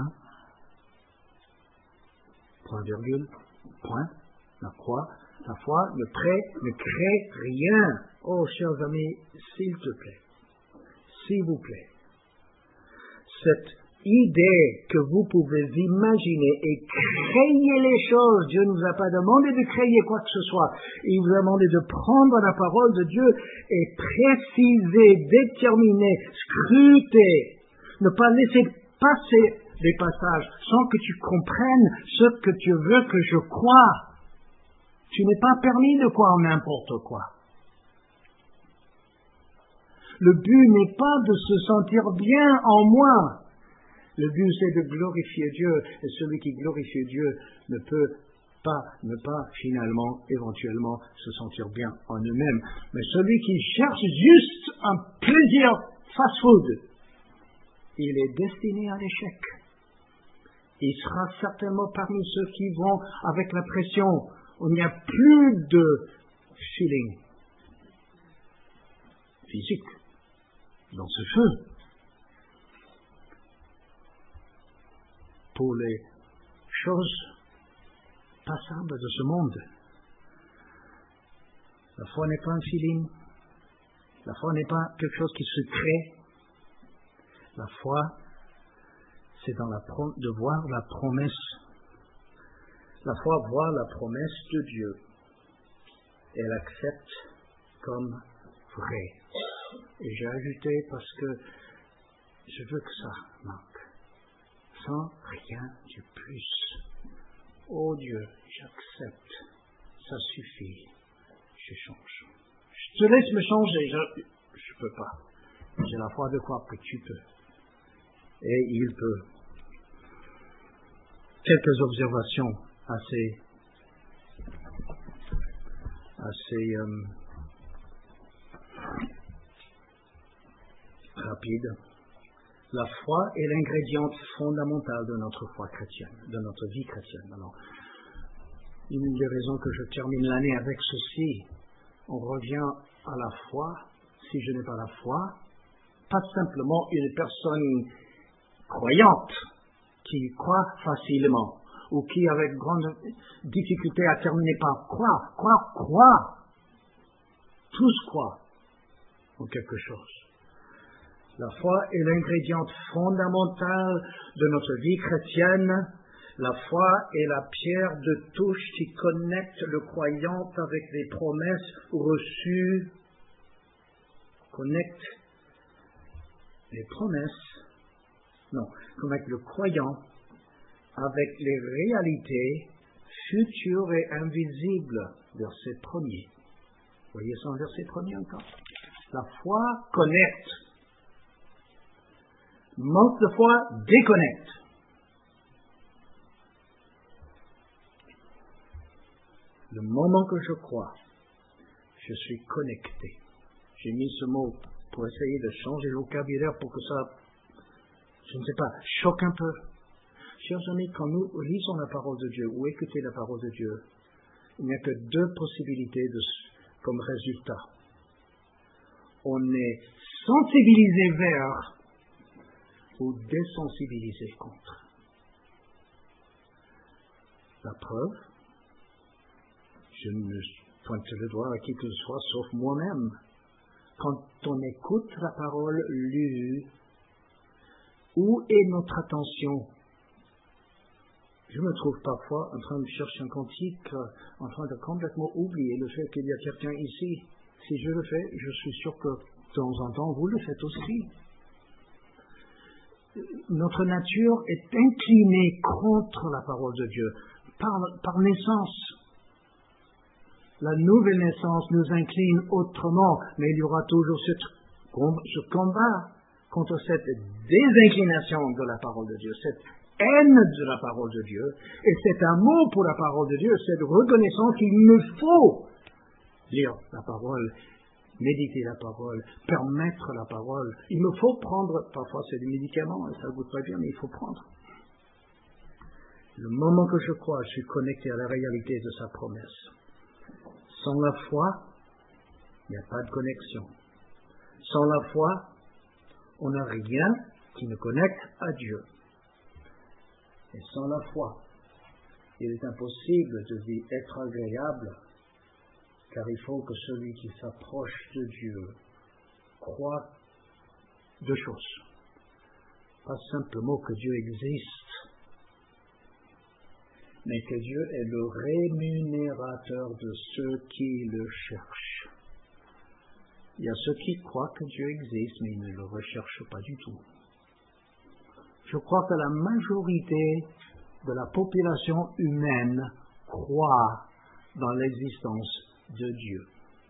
point virgule, point, la foi, la foi ne crée, ne crée rien. Oh, chers amis, s'il te plaît, s'il vous plaît, cette idée que vous pouvez imaginer et créer les choses. Dieu ne vous a pas demandé de créer quoi que ce soit. Il vous a demandé de prendre la parole de Dieu et préciser, déterminer, scruter, ne pas laisser passer des passages sans que tu comprennes ce que tu veux que je croie. Tu n'es pas permis de croire n'importe quoi. Le but n'est pas de se sentir bien en moi. Le but, c'est de glorifier Dieu, et celui qui glorifie Dieu ne peut pas, ne pas finalement, éventuellement, se sentir bien en eux-mêmes. Mais celui qui cherche juste un plaisir fast-food, il est destiné à l'échec. Il sera certainement parmi ceux qui vont avec la pression. Il n'y a plus de feeling physique dans ce feu. Pour les choses passables de ce monde. La foi n'est pas un feeling. La foi n'est pas quelque chose qui se crée. La foi, c'est dans la pro- de voir la promesse. La foi voit la promesse de Dieu. Et elle accepte comme vrai. Et j'ai ajouté parce que je veux que ça manque. Sans rien de plus. Oh Dieu, j'accepte. Ça suffit. Je change. Je te laisse me changer. Je ne peux pas. J'ai la foi de croire que tu peux. Et il peut. Quelques observations assez, assez euh, rapides. La foi est l'ingrédient fondamental de notre foi chrétienne, de notre vie chrétienne. Alors, une des raisons que je termine l'année avec ceci, on revient à la foi. Si je n'ai pas la foi, pas simplement une personne croyante qui croit facilement ou qui avec grande difficulté a terminé par croire, croire, croire. tous croient en quelque chose. La foi est l'ingrédient fondamental de notre vie chrétienne. La foi est la pierre de touche qui connecte le croyant avec les promesses reçues, connecte les promesses, non, connecte le croyant avec les réalités futures et invisibles. Verset premier. Voyez ça en verset premier encore. La foi connecte. Manque de foi déconnecte. Le moment que je crois, je suis connecté. J'ai mis ce mot pour essayer de changer le vocabulaire pour que ça, je ne sais pas, choque un peu. Chers amis, quand nous lisons la parole de Dieu ou écoutons la parole de Dieu, il n'y a que deux possibilités de, comme résultat. On est sensibilisé vers ou désensibilisé contre. La preuve, je ne pointe le doigt à qui que ce soit, sauf moi-même. Quand on écoute la parole lue, où est notre attention? Je me trouve parfois en train de chercher un cantique, en train de complètement oublier le fait qu'il y a quelqu'un ici. Si je le fais, je suis sûr que de temps en temps, vous le faites aussi. Notre nature est inclinée contre la parole de Dieu, par, par naissance. La nouvelle naissance nous incline autrement, mais il y aura toujours ce, ce combat contre cette désinclination de la parole de Dieu, cette haine de la parole de Dieu, et cet amour pour la parole de Dieu, cette reconnaissance qu'il me faut lire la parole, méditer la parole, permettre la parole. Il me faut prendre, parfois c'est des médicaments, et ça goûte pas bien, mais il faut prendre. Le moment que je crois, je suis connecté à la réalité de sa promesse. Sans la foi, il n'y a pas de connexion. Sans la foi, on n'a rien qui nous connecte à Dieu. Et sans la foi, il est impossible de vivre être agréable, car il faut que celui qui s'approche de Dieu croit deux choses. Pas simplement que Dieu existe, mais que Dieu est le rémunérateur de ceux qui le cherchent. Il y a ceux qui croient que Dieu existe, mais ils ne le recherchent pas du tout. Je crois que la majorité de la population humaine croit dans l'existence de Dieu.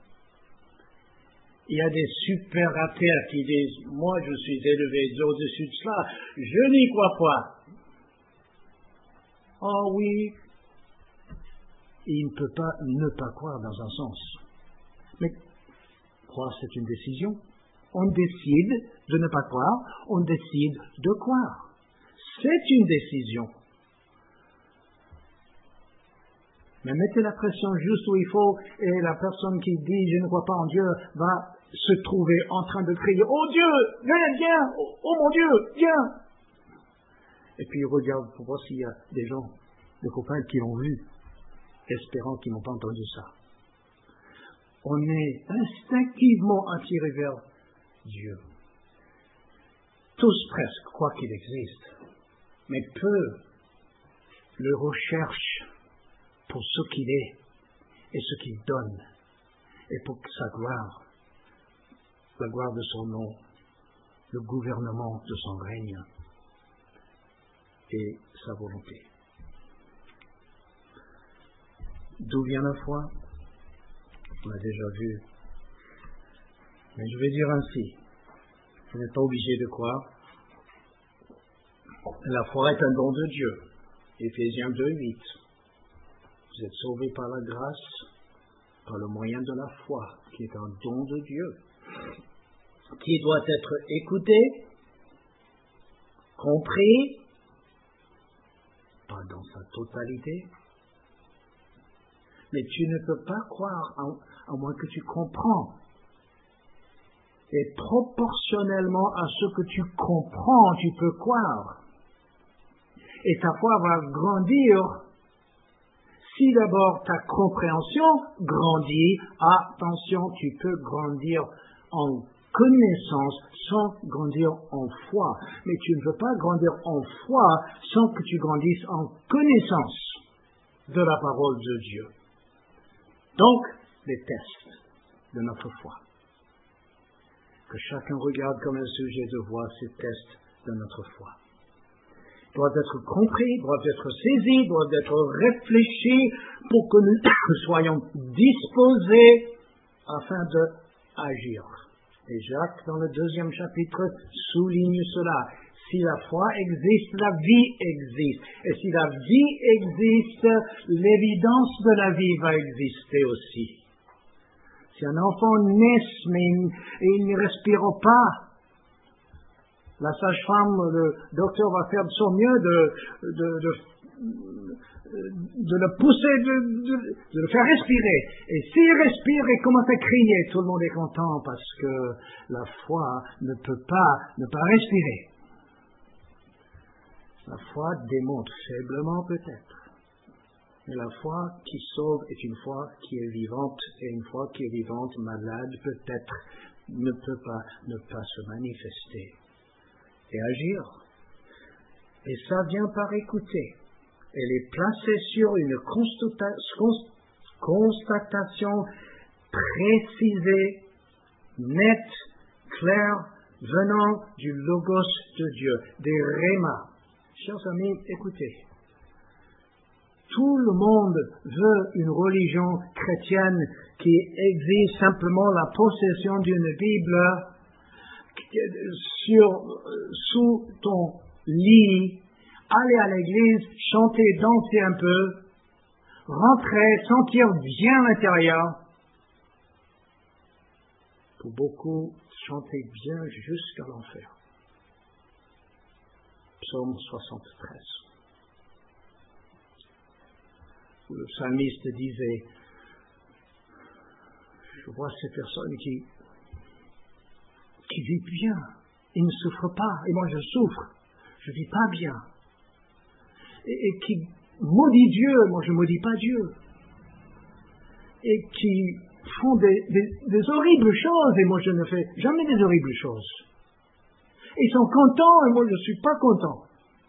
Il y a des super athées qui disent « Moi, je suis élevé au-dessus de cela, je n'y crois pas. » Oh oui, il ne peut pas ne pas croire dans un sens. Mais croire, c'est une décision. On décide de ne pas croire, on décide de croire. C'est une décision. Mais mettez la pression juste où il faut, et la personne qui dit « je ne crois pas en Dieu » va se trouver en train de crier « Oh Dieu, viens, viens, oh, oh mon Dieu, viens !» Et puis il regarde pour voir s'il y a des gens, des copains qui l'ont vu, espérant qu'ils n'ont pas entendu ça. On est instinctivement attiré vers Dieu. Tous presque croient qu'il existe, mais peu le recherchent pour ce qu'il est et ce qu'il donne, et pour sa gloire, la gloire de son nom, le gouvernement de son règne et sa volonté. D'où vient la foi? On l'a déjà vu. Mais je vais dire ainsi, vous n'êtes pas obligé de croire. La foi est un don de Dieu. Éphésiens deux, huit. Vous êtes sauvés par la grâce, par le moyen de la foi, qui est un don de Dieu, qui doit être écouté, compris, pas dans sa totalité, mais tu ne peux pas croire à, à moins que tu comprends. Et proportionnellement à ce que tu comprends, tu peux croire. Et ta foi va grandir Si d'abord ta compréhension grandit, attention, tu peux grandir en connaissance sans grandir en foi. Mais tu ne veux pas grandir en foi sans que tu grandisses en connaissance de la parole de Dieu. Donc, les tests de notre foi. Que chacun regarde comme un sujet de voix ces tests de notre foi. Doivent être compris, doivent être saisis, doivent être réfléchis pour que nous soyons disposés afin d'agir. Et Jacques, dans le deuxième chapitre, souligne cela. Si la foi existe, la vie existe. Et si la vie existe, l'évidence de la vie va exister aussi. Si un enfant naît, mais il ne respire pas, la sage-femme, le docteur va faire de son mieux de, de, de, de le pousser, de, de, de le faire respirer. Et s'il respire et commence à crier, tout le monde est content parce que la foi ne peut pas ne pas respirer. La foi démontre faiblement peut-être. Mais la foi qui sauve est une foi qui est vivante, et une foi qui est vivante, malade peut-être, ne peut pas ne pas se manifester et agir. Et ça vient par écouter. Elle est placée sur une constata- constatation précisée, nette, claire, venant du Logos de Dieu, des Rémas. Chers amis, écoutez. Tout le monde veut une religion chrétienne qui exige simplement la possession d'une Bible sur, sous ton lit, aller à l'église, chanter, danser un peu, rentrer, sentir bien l'intérieur. Pour beaucoup, chanter bien jusqu'à l'enfer. Psaume soixante-treize. Où le psalmiste disait, je vois ces personnes qui, qui vivent bien, ils ne souffrent pas, et moi je souffre, je ne vis pas bien. Et, et qui maudit Dieu, moi je ne maudis pas Dieu. Et qui font des, des, des horribles choses, et moi je ne fais jamais des horribles choses. Ils sont contents, et moi je ne suis pas content.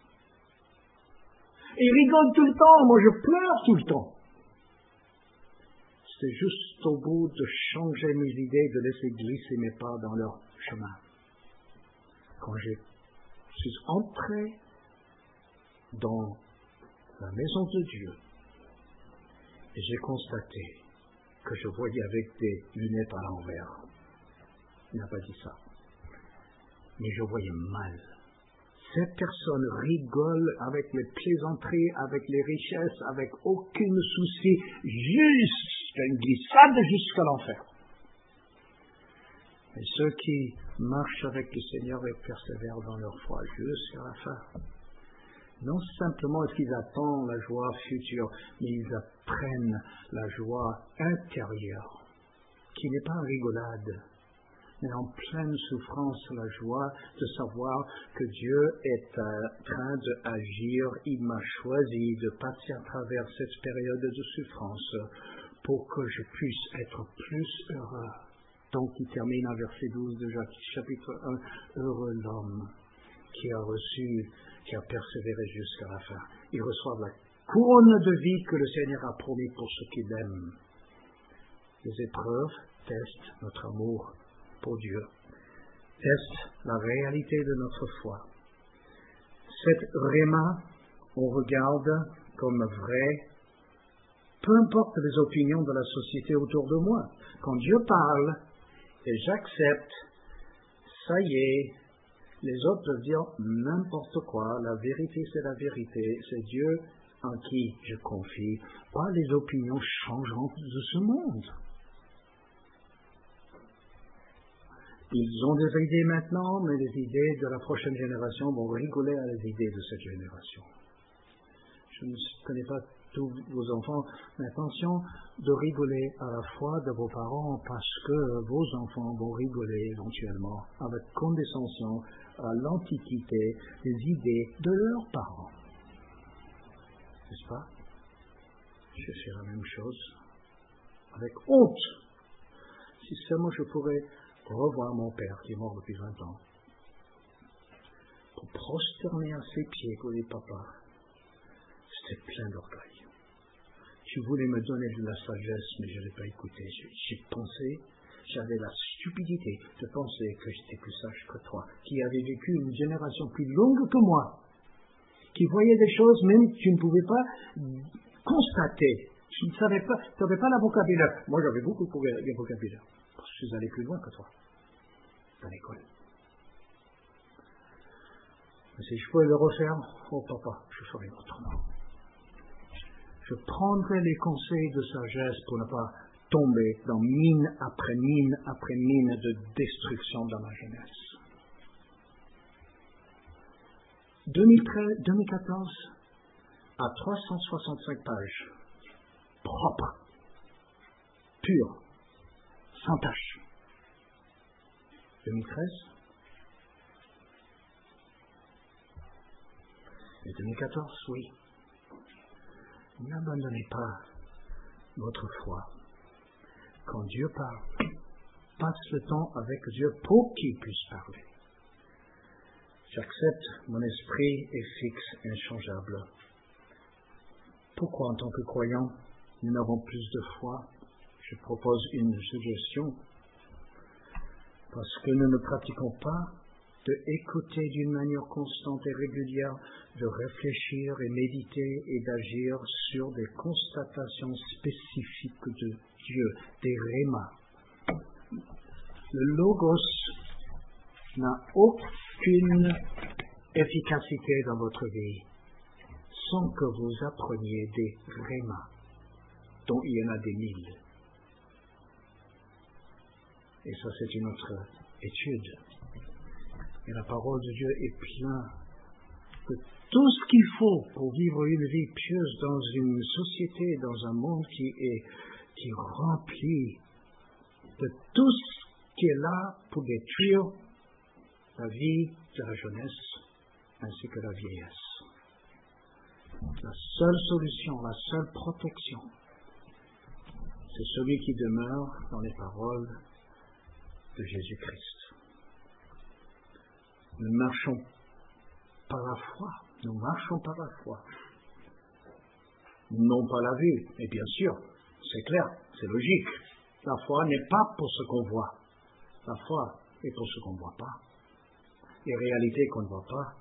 Ils rigolent tout le temps, moi je pleure tout le temps. C'est juste au bout de changer mes idées, de laisser glisser mes pas dans leur chemin. Quand je suis entré dans la maison de Dieu, et j'ai constaté que je voyais avec des lunettes à l'envers. Il n'a pas dit ça. Mais je voyais mal. Ces personnes rigolent avec les plaisanteries, avec les richesses, avec aucun souci, juste une glissade jusqu'à l'enfer. Et ceux qui marchent avec le Seigneur et persévèrent dans leur foi jusqu'à la fin, non simplement est-ce qu'ils attendent la joie future, mais ils apprennent la joie intérieure, qui n'est pas une rigolade, mais en pleine souffrance, la joie de savoir que Dieu est en train d'agir. Il m'a choisi de passer à travers cette période de souffrance pour que je puisse être plus heureux. Donc il termine à verset douze de Jacques, chapitre un, heureux l'homme qui a reçu, qui a persévéré jusqu'à la fin. Il reçoit la couronne de vie que le Seigneur a promis pour ceux qui l'aiment. Les épreuves testent notre amour pour Dieu, testent la réalité de notre foi. Cette réma, on regarde comme vrai, peu importe les opinions de la société autour de moi. Quand Dieu parle, et j'accepte, ça y est, les autres peuvent dire n'importe quoi, la vérité c'est la vérité, c'est Dieu en qui je confie, pas les opinions changeantes de ce monde. Ils ont des idées maintenant, mais les idées de la prochaine génération vont rigoler à les idées de cette génération. Je ne connais pas tous vos enfants, mais attention de rigoler à la fois de vos parents parce que vos enfants vont rigoler éventuellement avec condescension à l'antiquité des idées de leurs parents. N'est-ce pas? je fais la même chose, avec honte. Si seulement je pourrais revoir mon père qui est mort depuis vingt ans, pour prosterner à ses pieds, pour dire papa, c'était plein d'orgueil. Tu voulais me donner de la sagesse, mais je n'ai pas écouté. J'ai pensé, j'avais la stupidité de penser que j'étais plus sage que toi, qui avait vécu une génération plus longue que moi, qui voyait des choses même que tu ne pouvais pas constater. Tu ne savais pas, tu n'avais pas la vocabulaire. Moi, j'avais beaucoup de vocabulaire, parce que je suis allé plus loin que toi, dans l'école. Mais si je pouvais le refaire, oh papa, je ferais autrement. Je prendrai les conseils de sagesse pour ne pas tomber dans mine après mine après mine de destruction dans ma jeunesse. deux mille treize, deux mille quatorze à trois cent soixante-cinq pages, propre, pur, sans tache. deux mille treize et deux mille quatorze, oui. N'abandonnez pas votre foi. Quand Dieu parle, passe le temps avec Dieu pour qu'il puisse parler. J'accepte, mon esprit est fixe, inchangeable. Pourquoi, en tant que croyant, nous n'avons plus de foi? Je propose une suggestion. Parce que nous ne pratiquons pas de écouter d'une manière constante et régulière, de réfléchir et méditer et d'agir sur des constatations spécifiques de Dieu, des rémas. Le logos n'a aucune efficacité dans votre vie sans que vous appreniez des rémas, dont il y en a des mille. Et ça, c'est une autre étude. Et la parole de Dieu est pleine de tout ce qu'il faut pour vivre une vie pieuse dans une société, dans un monde qui est, qui est rempli de tout ce qui est là pour détruire la vie de la jeunesse ainsi que la vieillesse. La seule solution, la seule protection, c'est celui qui demeure dans les paroles de Jésus-Christ. Nous marchons par la foi, nous marchons par la foi. Non pas la vue, et bien sûr, c'est clair, c'est logique. La foi n'est pas pour ce qu'on voit. La foi est pour ce qu'on ne voit pas. Les réalités qu'on ne voit pas.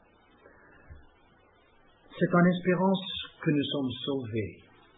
C'est en espérance que nous sommes sauvés.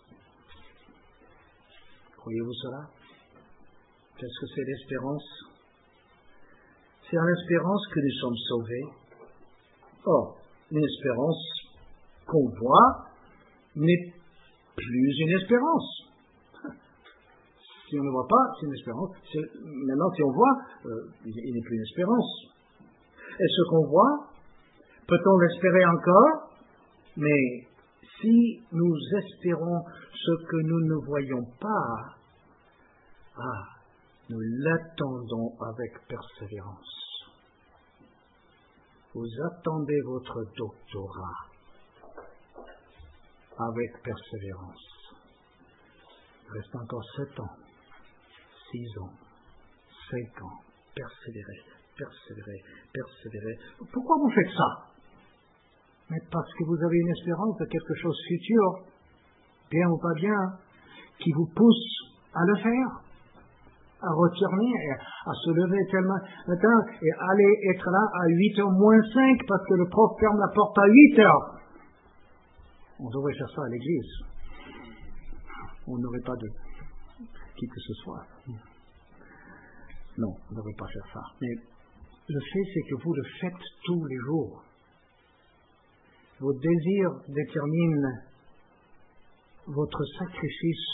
Croyez-vous cela? Qu'est-ce que c'est l'espérance? C'est en espérance que nous sommes sauvés. Or, une espérance qu'on voit n'est plus une espérance. Si on ne voit pas, c'est une espérance. C'est, maintenant, si on voit, euh, il n'est plus une espérance. Et ce qu'on voit, peut-on l'espérer encore? Mais si nous espérons ce que nous ne voyons pas, ah, nous l'attendons avec persévérance. Vous attendez votre doctorat avec persévérance. Il reste encore sept ans, six ans, cinq ans. Persévérez, persévérez, persévérez. Pourquoi vous faites ça? Mais parce que vous avez une espérance de quelque chose de futur, bien ou pas bien, qui vous pousse à le faire, à retourner, à se lever tellement matin et aller être là à huit heures moins cinq parce que le prof ferme la porte à huit heures. On devrait faire ça à l'église. On n'aurait pas de qui que ce soit. Non, on ne devrait pas faire ça. Mais le fait, c'est que vous le faites tous les jours. Vos désirs déterminent votre sacrifice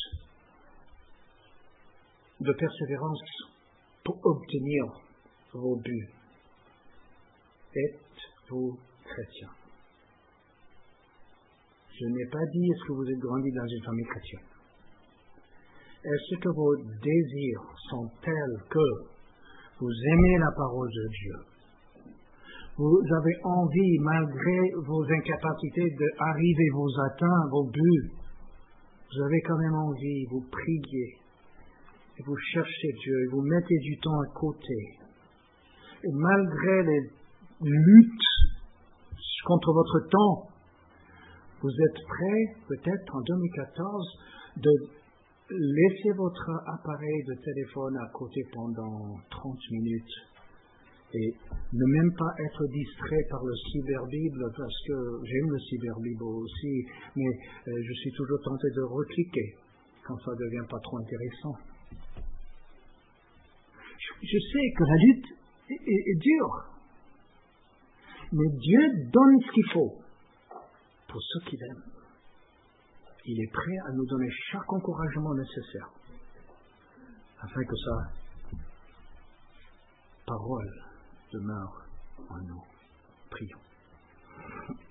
de persévérance pour obtenir vos buts. Êtes-vous chrétien? Je n'ai pas dit est-ce que vous êtes grandi dans une famille chrétienne. Est-ce que vos désirs sont tels que vous aimez la parole de Dieu? Vous avez envie, malgré vos incapacités, d'arriver, vos atteints, vos buts, vous avez quand même envie, vous priez, et vous cherchez Dieu, et vous mettez du temps à côté. Et malgré les luttes contre votre temps, vous êtes prêt, peut-être en deux mille quatorze, de laisser votre appareil de téléphone à côté pendant trente minutes et ne même pas être distrait par le cyberbible, parce que j'aime le cyberbible aussi, mais euh, je suis toujours tenté de recliquer quand ça ne devient pas trop intéressant. Je, je sais que la lutte est, est, est dure, mais Dieu donne ce qu'il faut pour ceux qui l'aiment. Il est prêt à nous donner chaque encouragement nécessaire afin que sa parole demeure en nous. Prions.